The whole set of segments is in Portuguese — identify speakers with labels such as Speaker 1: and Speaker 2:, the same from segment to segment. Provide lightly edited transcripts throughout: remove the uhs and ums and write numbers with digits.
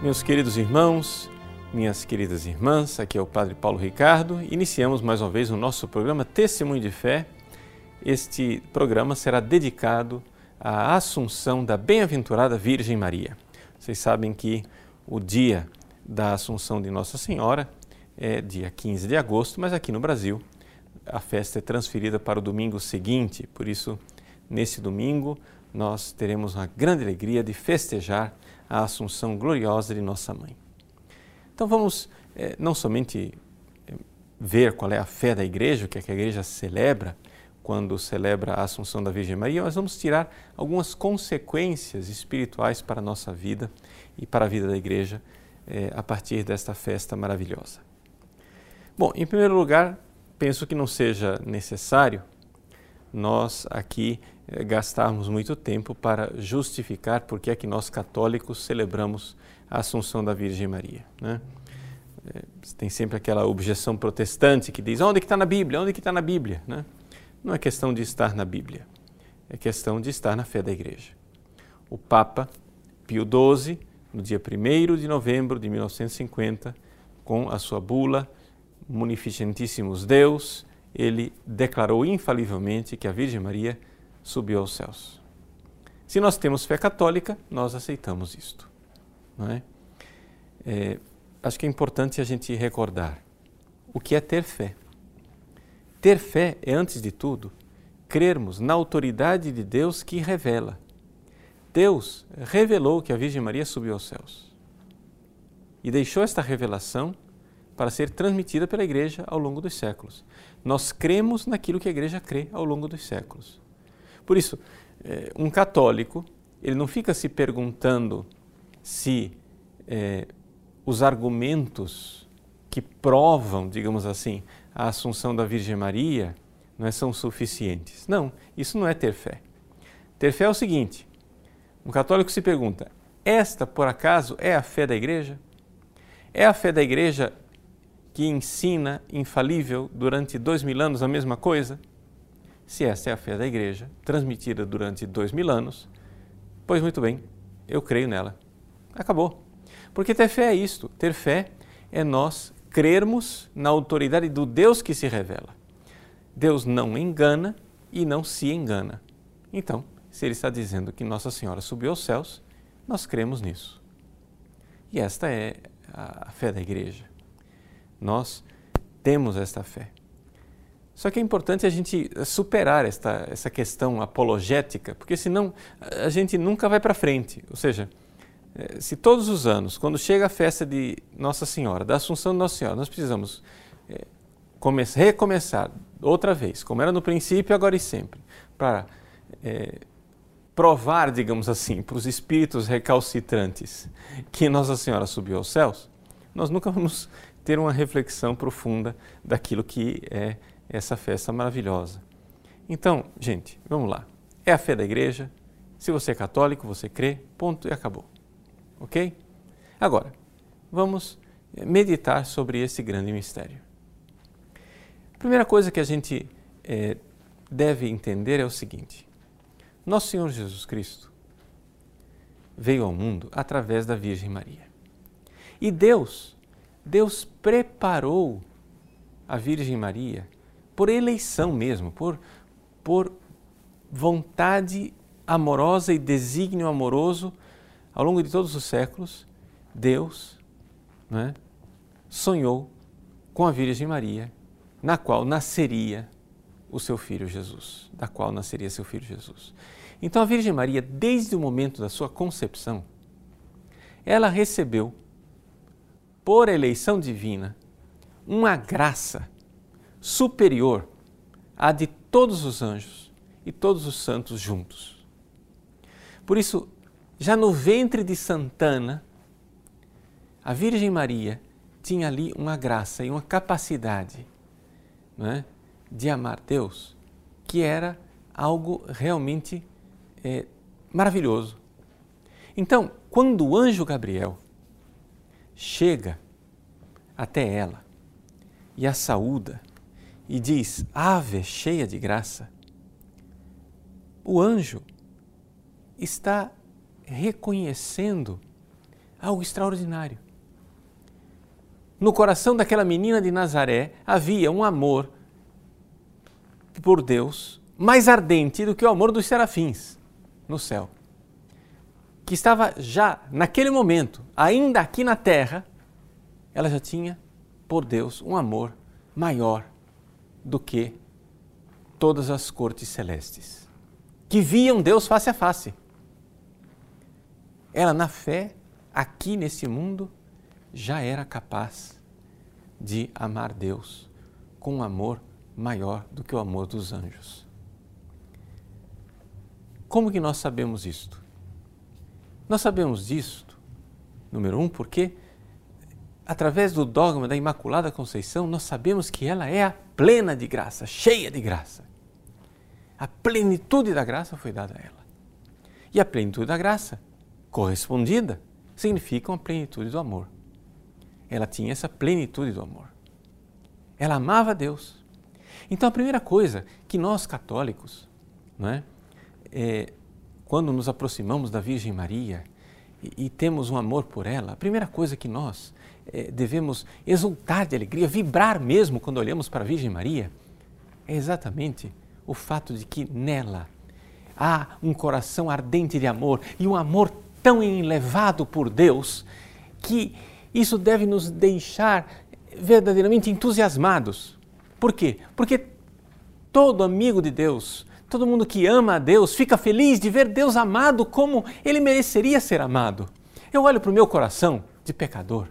Speaker 1: Meus queridos irmãos, minhas queridas irmãs, aqui é o Padre Paulo Ricardo. Iniciamos mais uma vez o nosso programa Testemunho de Fé. Este programa será dedicado à Assunção da Bem-aventurada Virgem Maria. Vocês sabem que o dia da Assunção de Nossa Senhora é dia 15 de agosto, mas aqui no Brasil a festa é transferida para o domingo seguinte. Por isso, nesse domingo, nós teremos uma grande alegria de festejar a Assunção gloriosa de Nossa Mãe. Então vamos não somente ver qual é a fé da Igreja, o que é que a Igreja celebra quando celebra a Assunção da Virgem Maria, mas vamos tirar algumas consequências espirituais para a nossa vida e para a vida da Igreja a partir desta festa maravilhosa. Bom, em primeiro lugar, penso que não seja necessário nós aqui gastarmos muito tempo para justificar por que é que nós católicos celebramos a Assunção da Virgem Maria, né? Tem sempre aquela objeção protestante que diz: onde que está na Bíblia? Onde que está na Bíblia? Né? Não é questão de estar na Bíblia, é questão de estar na fé da Igreja. O Papa Pio XII, no dia 1º de novembro de 1950, com a sua bula Munificentissimus Deus, ele declarou infalivelmente que a Virgem Maria subiu aos céus. Se nós temos fé católica, nós aceitamos isto, não é? Acho que é importante a gente recordar o que é ter fé. Ter fé é, antes de tudo, crermos na autoridade de Deus que revela. Deus revelou que a Virgem Maria subiu aos céus e deixou esta revelação para ser transmitida pela Igreja ao longo dos séculos. Nós cremos naquilo que a Igreja crê ao longo dos séculos. Por isso, um católico, ele não fica se perguntando se os argumentos que provam, digamos assim, a Assunção da Virgem Maria são suficientes. Não, isso não é ter fé. Ter fé é o seguinte: um católico se pergunta, esta, por acaso, é a fé da Igreja? É a fé da Igreja que ensina, infalível, durante 2000 anos a mesma coisa? Se esta é a fé da Igreja, transmitida durante 2000 anos, pois muito bem, eu creio nela. Acabou. Porque ter fé é isto. Ter fé é nós crermos na autoridade do Deus que se revela. Deus não engana e não se engana. Então, se Ele está dizendo que Nossa Senhora subiu aos céus, nós cremos nisso. E esta é a fé da Igreja. Nós temos esta fé. Só que é importante a gente superar essa questão apologética, porque senão a gente nunca vai para frente. Ou seja, se todos os anos, quando chega a festa de Nossa Senhora, da Assunção de Nossa Senhora, nós precisamos recomeçar outra vez, como era no princípio, agora e sempre, para provar, digamos assim, para os espíritos recalcitrantes que Nossa Senhora subiu aos céus, nós nunca vamos ter uma reflexão profunda daquilo que é essa festa maravilhosa. Então, gente, vamos lá. É a fé da Igreja. Se você é católico, você crê, ponto e acabou. Ok? Agora, vamos meditar sobre esse grande mistério. A primeira coisa que a gente deve entender é o seguinte: Nosso Senhor Jesus Cristo veio ao mundo através da Virgem Maria. E Deus preparou a Virgem Maria por eleição mesmo, por vontade amorosa e desígnio amoroso. Ao longo de todos os séculos, Deus sonhou com a Virgem Maria, na qual nasceria o seu Filho Jesus, da qual nasceria seu Filho Jesus. Então a Virgem Maria, desde o momento da sua concepção, ela recebeu, por eleição divina, uma graça superior à de todos os anjos e todos os santos juntos. Por isso, já no ventre de Santana, a Virgem Maria tinha ali uma graça e uma capacidade de amar Deus, que era algo realmente maravilhoso. Então, quando o anjo Gabriel chega até ela e a saúda e diz: Ave, cheia de graça, o anjo está reconhecendo algo extraordinário. No coração daquela menina de Nazaré havia um amor por Deus mais ardente do que o amor dos serafins no céu, que estava já naquele momento, ainda aqui na terra, ela já tinha por Deus um amor maior do que todas as cortes celestes, que viam Deus face a face. Ela, na fé, aqui nesse mundo, já era capaz de amar Deus com um amor maior do que o amor dos anjos. Como que nós sabemos isto? Nós sabemos disto, número 1, porque através do dogma da Imaculada Conceição, nós sabemos que ela é a plena de graça, cheia de graça. A plenitude da graça foi dada a ela. E a plenitude da graça, correspondida, significa uma plenitude do amor. Ela tinha essa plenitude do amor. Ela amava Deus. Então a primeira coisa que nós católicos, quando nos aproximamos da Virgem Maria e temos um amor por ela, a primeira coisa que nós devemos exultar de alegria, vibrar mesmo quando olhamos para a Virgem Maria, é exatamente o fato de que nela há um coração ardente de amor e um amor tão elevado por Deus que isso deve nos deixar verdadeiramente entusiasmados. Por quê? Porque todo amigo de Deus, todo mundo que ama a Deus, fica feliz de ver Deus amado como Ele mereceria ser amado. Eu olho para o meu coração de pecador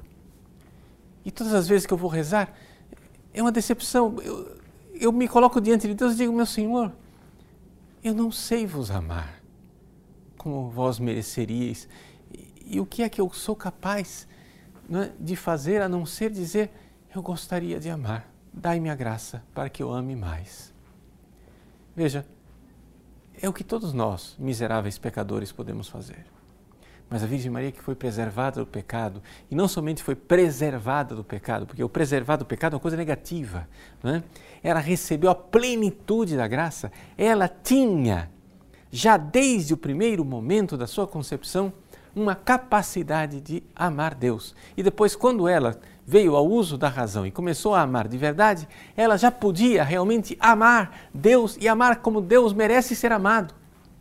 Speaker 1: e todas as vezes que eu vou rezar, é uma decepção. Eu me coloco diante de Deus e digo, meu Senhor, eu não sei vos amar como vós mereceríeis. E o que é que eu sou capaz de fazer a não ser dizer, eu gostaria de amar, dai-me a graça para que eu ame mais. Veja, é o que todos nós, miseráveis pecadores, podemos fazer. Mas a Virgem Maria, que foi preservada do pecado, e não somente foi preservada do pecado, porque o preservar do pecado é uma coisa negativa, ela recebeu a plenitude da graça, ela tinha, já desde o primeiro momento da sua concepção, uma capacidade de amar Deus. E depois, quando ela veio ao uso da razão e começou a amar de verdade, ela já podia realmente amar Deus e amar como Deus merece ser amado.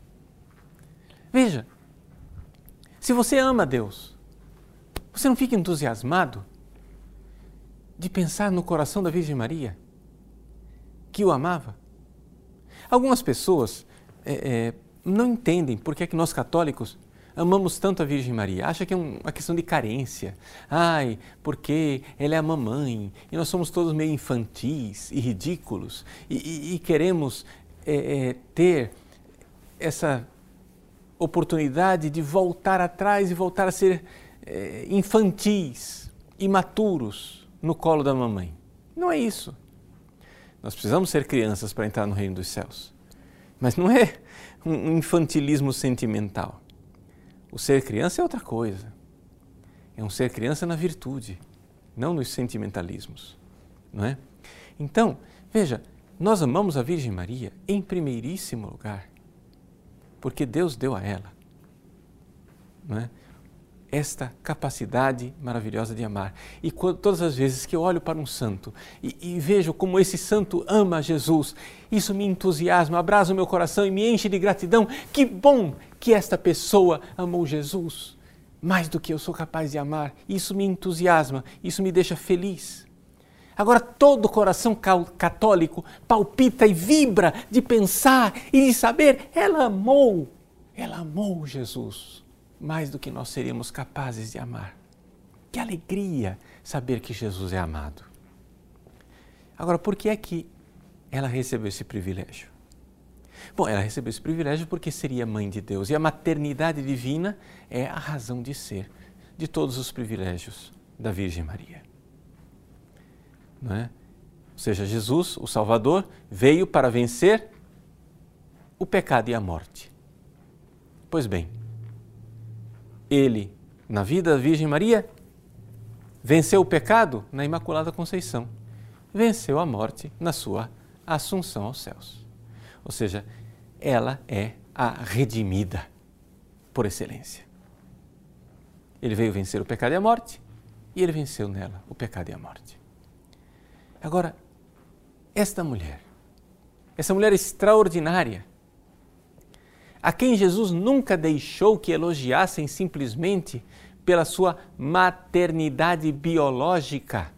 Speaker 1: Veja, se você ama Deus, você não fica entusiasmado de pensar no coração da Virgem Maria, que o amava? Algumas pessoas não entendem por que é que nós católicos amamos tanto a Virgem Maria. Acha que é uma questão de carência. Porque ela é a mamãe e nós somos todos meio infantis e ridículos e queremos ter essa oportunidade de voltar atrás e voltar a ser infantis, imaturos no colo da mamãe. Não é isso. Nós precisamos ser crianças para entrar no reino dos céus. Mas não é um infantilismo sentimental. O ser criança é outra coisa. É um ser criança na virtude, não nos sentimentalismos, não é? Então, veja, nós amamos a Virgem Maria em primeiríssimo lugar, porque Deus deu a ela, não é? Esta capacidade maravilhosa de amar. E todas as vezes que eu olho para um santo e vejo como esse santo ama Jesus, isso me entusiasma, abraça o meu coração e me enche de gratidão. Que bom que esta pessoa amou Jesus mais do que eu sou capaz de amar. Isso me entusiasma, isso me deixa feliz. Agora todo o coração católico palpita e vibra de pensar e de saber, ela amou Jesus mais do que nós seríamos capazes de amar. Que alegria saber que Jesus é amado. Agora, por que é que ela recebeu esse privilégio? Bom, ela recebeu esse privilégio porque seria mãe de Deus e a maternidade divina é a razão de ser de todos os privilégios da Virgem Maria. Não é? Ou seja, Jesus, o Salvador, veio para vencer o pecado e a morte. Pois bem, ele, na vida da Virgem Maria, venceu o pecado na Imaculada Conceição, venceu a morte na sua assunção aos céus. Ou seja, ela é a redimida por excelência. Ele veio vencer o pecado e a morte, e ele venceu nela o pecado e a morte. Agora, essa mulher extraordinária, a quem Jesus nunca deixou que elogiassem simplesmente pela sua maternidade biológica,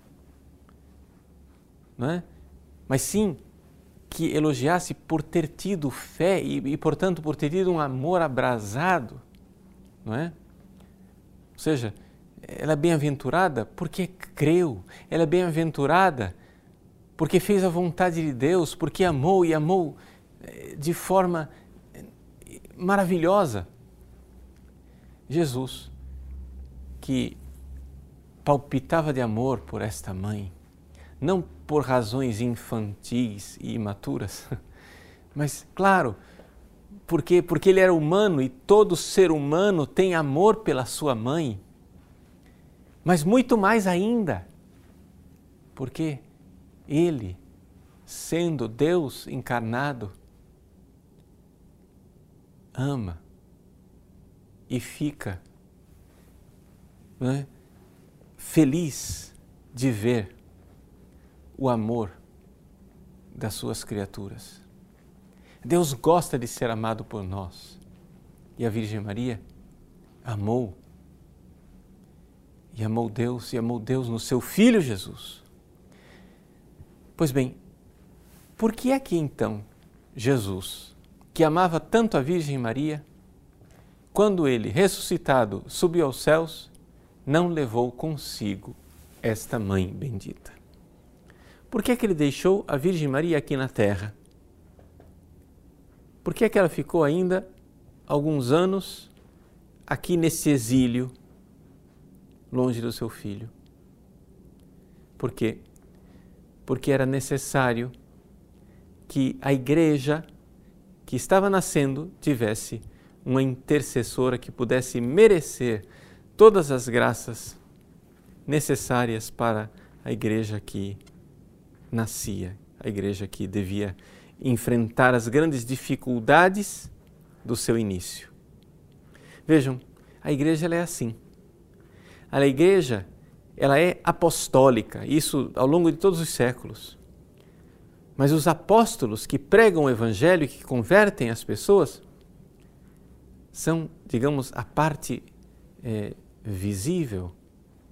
Speaker 1: não é? Mas sim que elogiasse por ter tido fé e, portanto, por ter tido um amor abrasado, não é? Ou seja, ela é bem-aventurada porque creu, ela é bem-aventurada porque fez a vontade de Deus, porque amou e amou de forma maravilhosa. Jesus, que palpitava de amor por esta mãe, não por razões infantis e imaturas, mas, claro, porque ele era humano e todo ser humano tem amor pela sua mãe, mas muito mais ainda, porque ele, sendo Deus encarnado, ama e fica, não é, feliz de ver o amor das suas criaturas. Deus gosta de ser amado por nós. E a Virgem Maria amou. E amou Deus no seu Filho Jesus. Pois bem, por que é que então Jesus, que amava tanto a Virgem Maria, quando ele, ressuscitado, subiu aos céus, não levou consigo esta mãe bendita? Por que é que ele deixou a Virgem Maria aqui na terra? Por que é que ela ficou ainda alguns anos aqui nesse exílio, longe do seu filho? Por quê? Porque era necessário que a igreja que estava nascendo tivesse uma intercessora que pudesse merecer todas as graças necessárias para a igreja que nascia, a igreja que devia enfrentar as grandes dificuldades do seu início. Vejam, a igreja ela é assim. A igreja ela é apostólica, isso ao longo de todos os séculos. Mas os apóstolos que pregam o evangelho e que convertem as pessoas são, digamos, a parte visível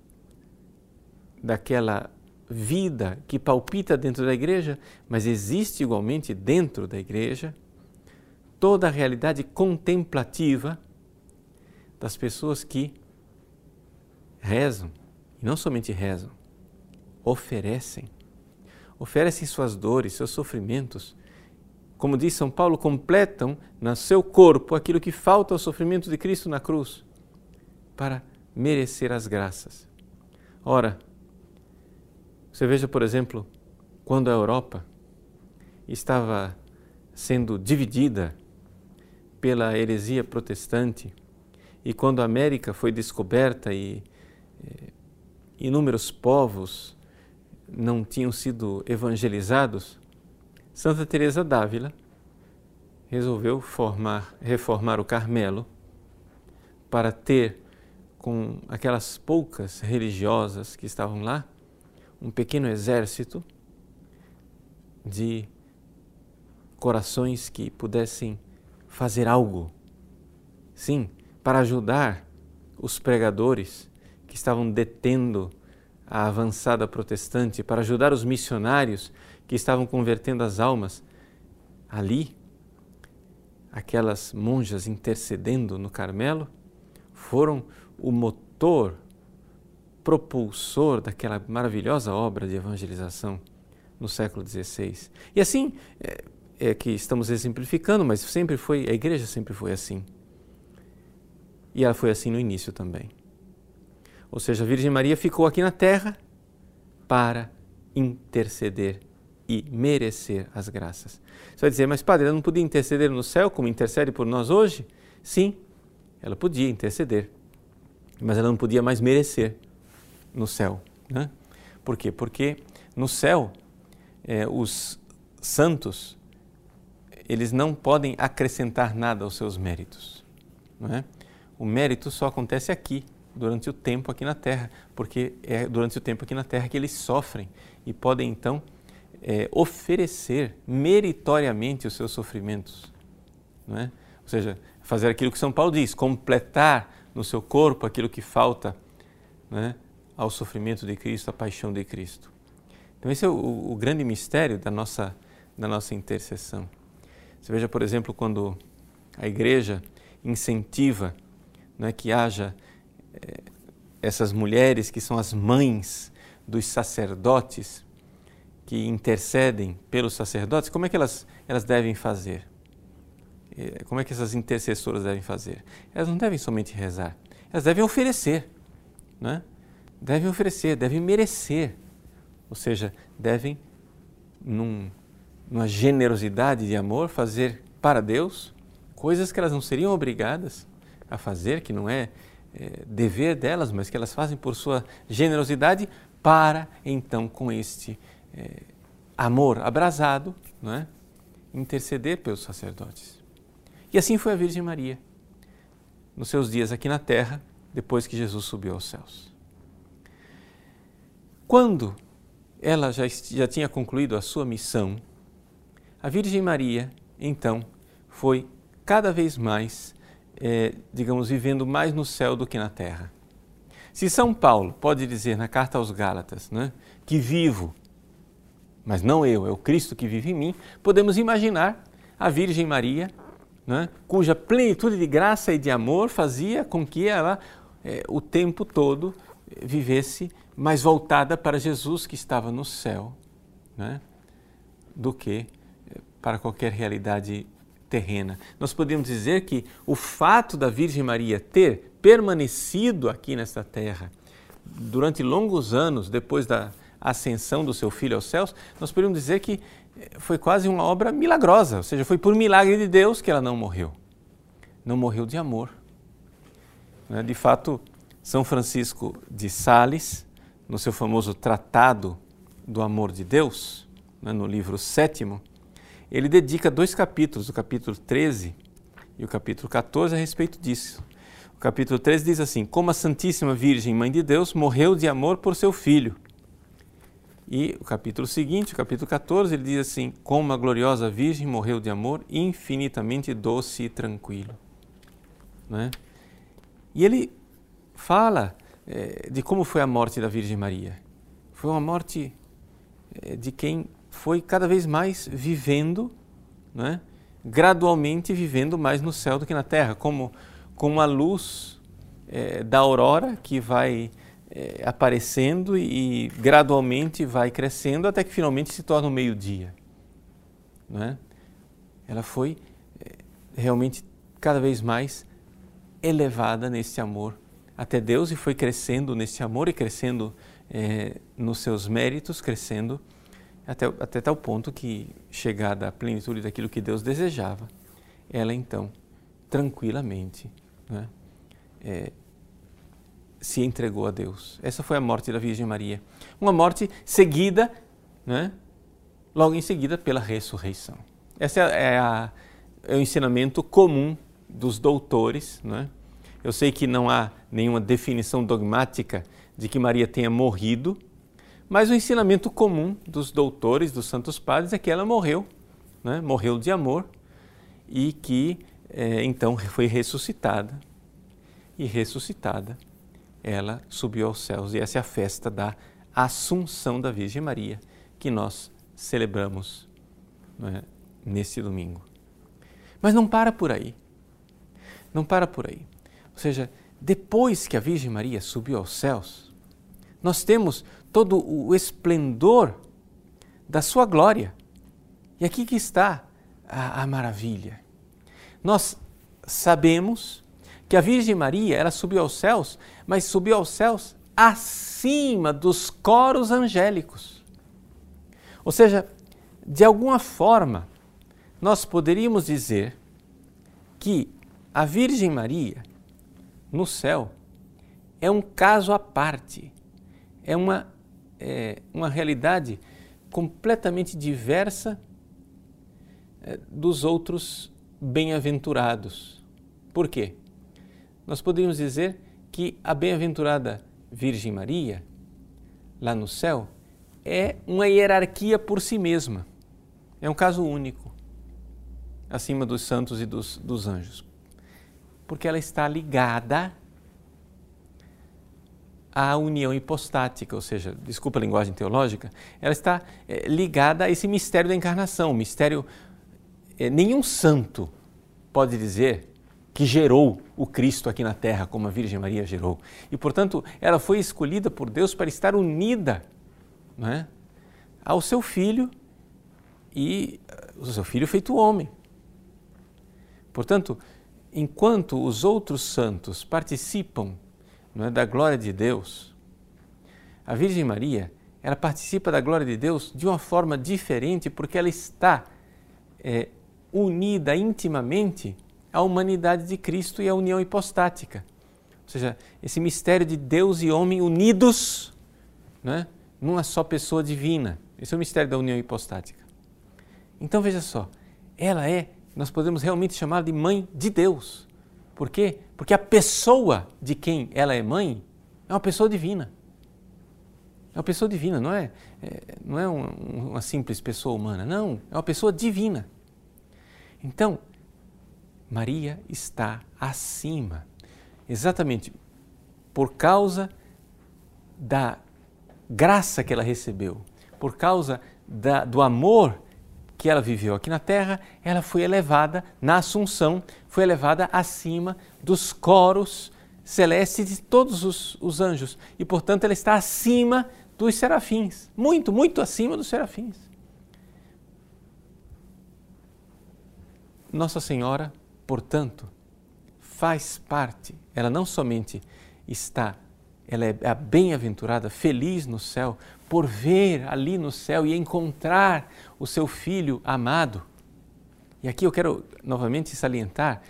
Speaker 1: daquela vida que palpita dentro da igreja, mas existe igualmente dentro da igreja toda a realidade contemplativa das pessoas que rezam, e não somente rezam, oferecem suas dores, seus sofrimentos. Como diz São Paulo, completam no seu corpo aquilo que falta ao sofrimento de Cristo na cruz, para merecer as graças. Ora, você veja, por exemplo, quando a Europa estava sendo dividida pela heresia protestante e quando a América foi descoberta e inúmeros povos não tinham sido evangelizados, Santa Teresa d'Ávila resolveu reformar o Carmelo para ter, com aquelas poucas religiosas que estavam lá, um pequeno exército de corações que pudessem fazer algo, sim, para ajudar os pregadores que estavam detendo a avançada protestante, para ajudar os missionários que estavam convertendo as almas. Ali, aquelas monjas intercedendo no Carmelo foram o motor propulsor daquela maravilhosa obra de evangelização no século XVI. E assim, é que estamos exemplificando, mas sempre foi, a igreja sempre foi assim. E ela foi assim no início também. Ou seja, a Virgem Maria ficou aqui na terra para interceder e merecer as graças. Você vai dizer, mas padre, ela não podia interceder no céu como intercede por nós hoje? Sim, ela podia interceder, mas ela não podia mais merecer no céu, né? Por quê? Porque no céu os santos eles não podem acrescentar nada aos seus méritos, não é? O mérito só acontece aqui, durante o tempo aqui na terra, porque é durante o tempo aqui na terra que eles sofrem e podem então oferecer meritoriamente os seus sofrimentos, não é? Ou seja, fazer aquilo que São Paulo diz, completar no seu corpo aquilo que falta, não é? Ao sofrimento de Cristo, à paixão de Cristo. Então esse é o grande mistério da nossa intercessão. Você veja, por exemplo, quando a Igreja incentiva, né, que haja essas mulheres que são as mães dos sacerdotes, que intercedem pelos sacerdotes, como é que elas devem fazer? Como é que essas intercessoras devem fazer? Elas não devem somente rezar, elas devem oferecer, né? Devem oferecer, devem merecer, ou seja, devem, numa generosidade de amor, fazer para Deus coisas que elas não seriam obrigadas a fazer, que não é dever delas, mas que elas fazem por sua generosidade para, então, com este amor abrasado, não é? Interceder pelos sacerdotes. E assim foi a Virgem Maria, nos seus dias aqui na terra, depois que Jesus subiu aos céus. Quando ela já tinha concluído a sua missão, a Virgem Maria, então, foi cada vez mais, vivendo mais no céu do que na terra. Se São Paulo pode dizer na carta aos Gálatas, né, que vivo, mas não eu, é o Cristo que vive em mim, podemos imaginar a Virgem Maria, né, cuja plenitude de graça e de amor fazia com que ela, o tempo todo, vivesse mais voltada para Jesus que estava no céu, né, do que para qualquer realidade terrena. Nós podemos dizer que o fato da Virgem Maria ter permanecido aqui nesta terra durante longos anos depois da ascensão do seu filho aos céus, nós podemos dizer que foi quase uma obra milagrosa, ou seja, foi por milagre de Deus que ela não morreu. Não morreu de amor. De fato, São Francisco de Sales, no seu famoso Tratado do Amor de Deus, no livro 7º, ele dedica 2 capítulos, o capítulo 13 e o capítulo 14, a respeito disso. O capítulo 13 diz assim: como a Santíssima Virgem Mãe de Deus morreu de amor por seu Filho. E o capítulo seguinte, o capítulo 14, ele diz assim: como a gloriosa Virgem morreu de amor infinitamente doce e tranquilo. Né? E ele fala de como foi a morte da Virgem Maria. Foi uma morte de quem foi cada vez mais vivendo, né? Gradualmente vivendo mais no céu do que na terra, como a luz da aurora que vai aparecendo e gradualmente vai crescendo até que finalmente se torna o meio-dia. Né? Ela foi realmente cada vez mais elevada nesse amor até Deus e foi crescendo nesse amor e crescendo nos seus méritos, crescendo até tal ponto que, chegada à plenitude daquilo que Deus desejava, ela então, tranquilamente, né, se entregou a Deus. Essa foi a morte da Virgem Maria. Uma morte seguida, né, logo em seguida, pela ressurreição. Esse é o ensinamento comum dos doutores. Né? Eu sei que não há nenhuma definição dogmática de que Maria tenha morrido, mas o ensinamento comum dos doutores, dos santos padres, é que ela morreu, né? Morreu de amor e que então foi ressuscitada. E ressuscitada, ela subiu aos céus. E essa é a festa da Assunção da Virgem Maria, que nós celebramos, né, neste domingo. Mas não para por aí. Não para por aí. Ou seja, depois que a Virgem Maria subiu aos céus, nós temos todo o esplendor da sua glória. E aqui que está a maravilha. Nós sabemos que a Virgem Maria, ela subiu aos céus, mas subiu aos céus acima dos coros angélicos. Ou seja, de alguma forma, nós poderíamos dizer que a Virgem Maria, no céu, é um caso à parte, é uma realidade completamente diversa dos outros bem-aventurados. Por quê? Nós poderíamos dizer que a bem-aventurada Virgem Maria, lá no céu, é uma hierarquia por si mesma. É um caso único, acima dos santos e dos anjos. Porque ela está ligada à união hipostática, ou seja, desculpa a linguagem teológica, ela está ligada a esse mistério da encarnação, mistério... nenhum santo pode dizer que gerou o Cristo aqui na Terra, como a Virgem Maria gerou. E, portanto, ela foi escolhida por Deus para estar unida, não é, ao seu Filho, e o seu Filho feito homem. Portanto, enquanto os outros santos participam, não é, da glória de Deus, a Virgem Maria, ela participa da glória de Deus de uma forma diferente, porque ela está unida intimamente à humanidade de Cristo e à união hipostática. Ou seja, esse mistério de Deus e homem unidos, não é, numa só pessoa divina. Esse é o mistério da união hipostática. Então veja só, ela nós podemos realmente chamá-la de mãe de Deus. Por quê? Porque a pessoa de quem ela é mãe é uma pessoa divina. É uma pessoa divina, não é uma simples pessoa humana, não, é uma pessoa divina. Então, Maria está acima, exatamente por causa da graça que ela recebeu, por causa do amor que ela viveu aqui na Terra, ela foi elevada na Assunção, foi elevada acima dos coros celestes de todos os anjos. E, portanto, ela está acima dos serafins, muito, muito acima dos serafins. Nossa Senhora, portanto, faz parte, ela não somente ela é a bem-aventurada, feliz no céu, por ver ali no céu e encontrar o seu Filho amado. E aqui eu quero novamente salientar,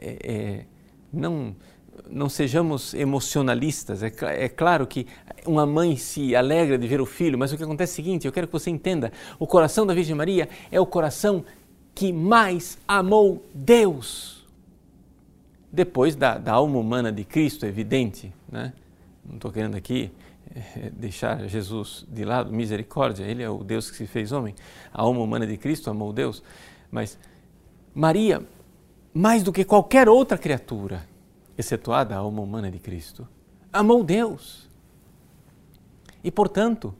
Speaker 1: não sejamos emocionalistas. É claro que uma mãe se alegra de ver o filho, mas o que acontece é o seguinte, eu quero que você entenda, o coração da Virgem Maria é o coração que mais amou Deus. Depois da alma humana de Cristo, é evidente, né? Não estou querendo aqui deixar Jesus de lado, misericórdia, Ele é o Deus que se fez homem, a alma humana de Cristo amou Deus, mas Maria, mais do que qualquer outra criatura, excetuada a alma humana de Cristo, amou Deus. E, portanto,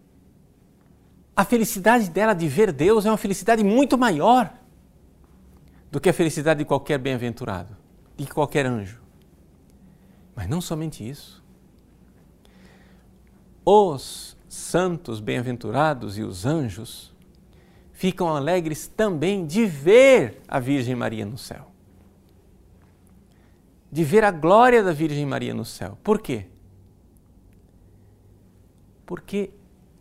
Speaker 1: a felicidade dela de ver Deus é uma felicidade muito maior do que a felicidade de qualquer bem-aventurado, de qualquer anjo. Mas não somente isso. Os santos bem-aventurados e os anjos ficam alegres também de ver a Virgem Maria no céu. De ver a glória da Virgem Maria no céu. Por quê? Porque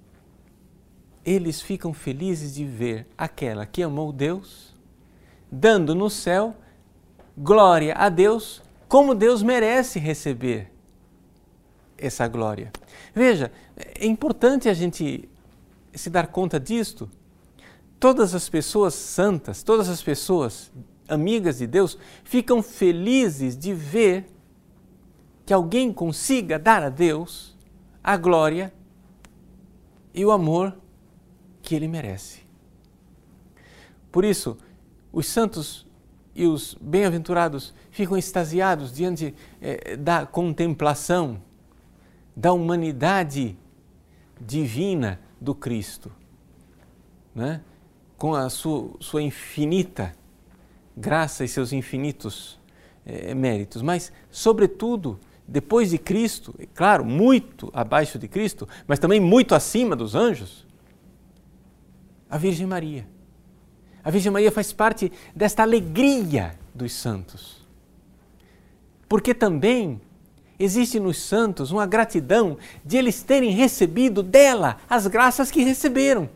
Speaker 1: eles ficam felizes de ver aquela que amou Deus, dando no céu glória a Deus, como Deus merece receber essa glória. Veja, é importante a gente se dar conta disto. Todas as pessoas santas, todas as pessoas amigas de Deus, ficam felizes de ver que alguém consiga dar a Deus a glória e o amor que Ele merece. Por isso, os santos e os bem-aventurados ficam extasiados diante da contemplação da humanidade divina do Cristo, né? Com a sua infinita graça e seus infinitos méritos, mas, sobretudo, depois de Cristo, claro, muito abaixo de Cristo, mas também muito acima dos anjos, a Virgem Maria. A Virgem Maria faz parte desta alegria dos santos, porque também existe nos santos uma gratidão de eles terem recebido dela as graças que receberam.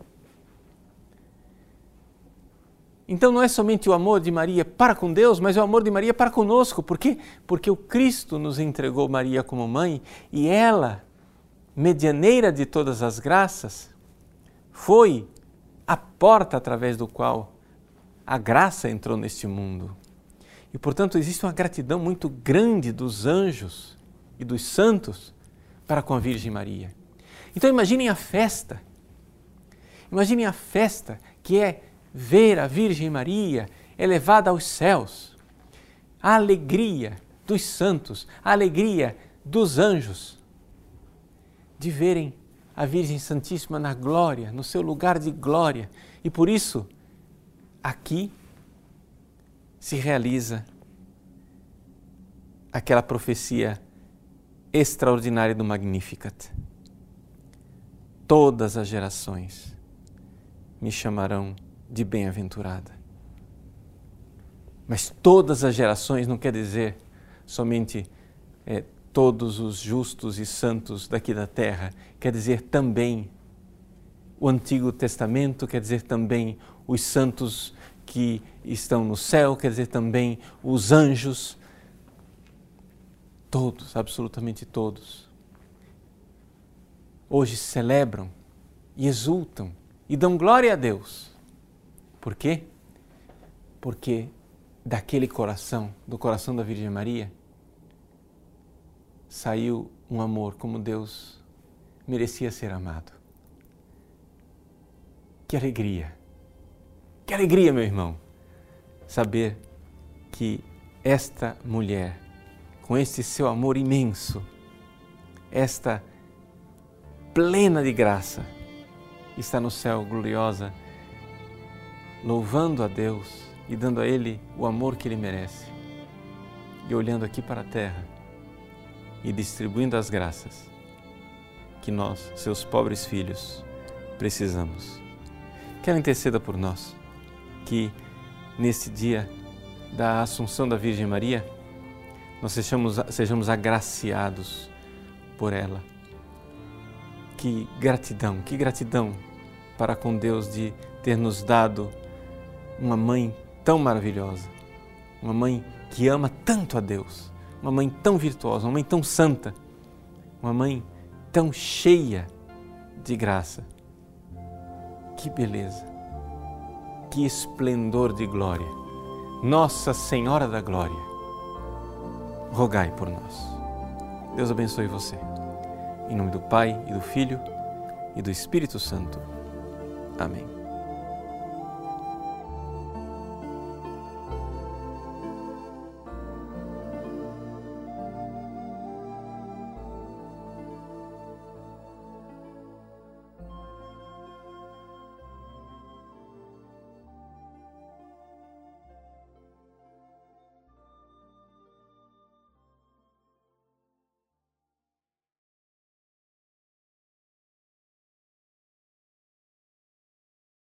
Speaker 1: Então não é somente o amor de Maria para com Deus, mas é o amor de Maria para conosco. Por quê? Porque o Cristo nos entregou Maria como mãe e ela, medianeira de todas as graças, foi a porta através do qual a graça entrou neste mundo. E, portanto, existe uma gratidão muito grande dos anjos e dos santos para com a Virgem Maria. Então imaginem a festa. Imaginem a festa que é ver a Virgem Maria elevada aos céus. A alegria dos santos, a alegria dos anjos de verem a Virgem Santíssima na glória, no seu lugar de glória. E por isso, aqui se realiza aquela profecia extraordinária do Magnificat. Todas as gerações me chamarão de bem-aventurada. Mas todas as gerações não quer dizer somente todos os justos e santos daqui da terra, quer dizer também o Antigo Testamento, quer dizer também os santos que estão no céu, quer dizer também os anjos, todos, absolutamente todos. Hoje celebram e exultam e dão glória a Deus. Por quê? Porque daquele coração, do coração da Virgem Maria, saiu um amor como Deus merecia ser amado. Que alegria, meu irmão, saber que esta mulher, com este seu amor imenso, esta plena de graça, está no céu gloriosa, louvando a Deus e dando a Ele o amor que Ele merece. E olhando aqui para a terra e distribuindo as graças que nós, seus pobres filhos, precisamos. Que ela interceda por nós, que neste dia da Assunção da Virgem Maria, nós sejamos agraciados por ela. Que gratidão para com Deus de ter nos dado uma mãe tão maravilhosa, uma mãe que ama tanto a Deus, uma mãe tão virtuosa, uma mãe tão santa, uma mãe tão cheia de graça. Que beleza, que esplendor de glória. Nossa Senhora da Glória, rogai por nós. Deus abençoe você. Em nome do Pai, e do Filho, e do Espírito Santo. Amém.